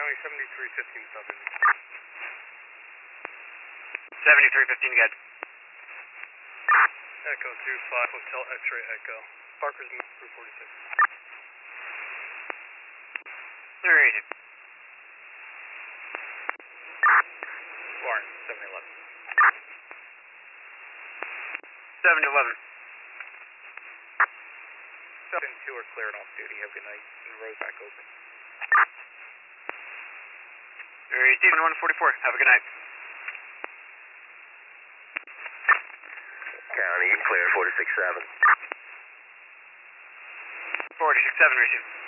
County 7315 Southern. 7315, good. Echo 25, Hotel X-ray Echo. Parker's Route 46. Alright. Lawrence, 711. 711. 7 and 2 are clear and off duty. Have a good night. And the road's back open. Alright, Stephen 144, have a good night. County, clear 467. 467, receive.